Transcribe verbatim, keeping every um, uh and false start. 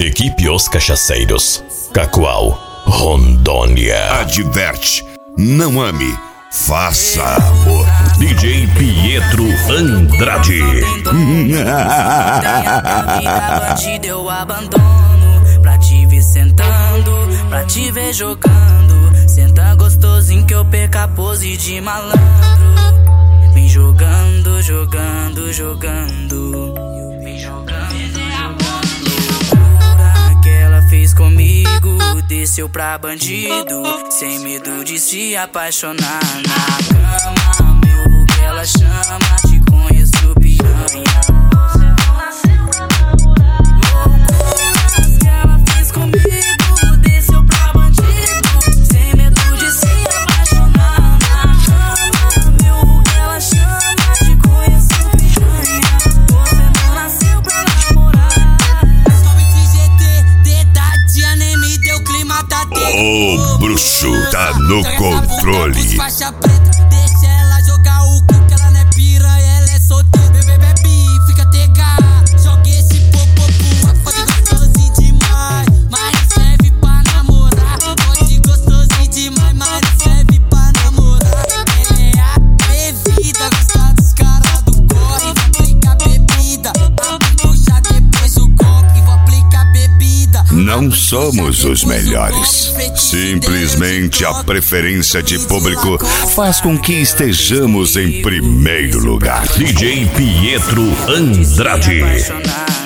Equipe Os Cachaceiros, Cacoal, Rondônia. Adverte, não ame, faça amor. D J Pietro Andrade. Bandido eu abandono pra te ver sentando, pra te ver jogando. Senta gostosinho que eu perco a pose de malandro. Vem jogando, jogando, jogando. Vem jogando, jogando. Loucura que ela fez comigo, desceu pra bandido, sem medo de se apaixonar na cama. Meu que ela chama, te conheço piranha. Loucuras que ela fez comigo, desceu pra bandido, sem medo de se apaixonar na cama. Meu que ela chama, te conheço piranha. Você não nasceu pra namorar. O bruxo tá no controle. Faixa preta, deixa ela jogar o cu, que ela não é piranha, ela é solteira. Bebê, bebe, fica tega, joga esse popopu. Pode gostosinho demais, mas não serve pra namorar. Pode gostosinho demais, mas não serve pra namorar. Ela é a bebida, gosta dos caras do corre. Vou aplicar bebida, vou puxar depois o coque, vou aplicar bebida. Não somos os melhores. Simplesmente a preferência de público faz com que estejamos em primeiro lugar. D J Pietro Andrade.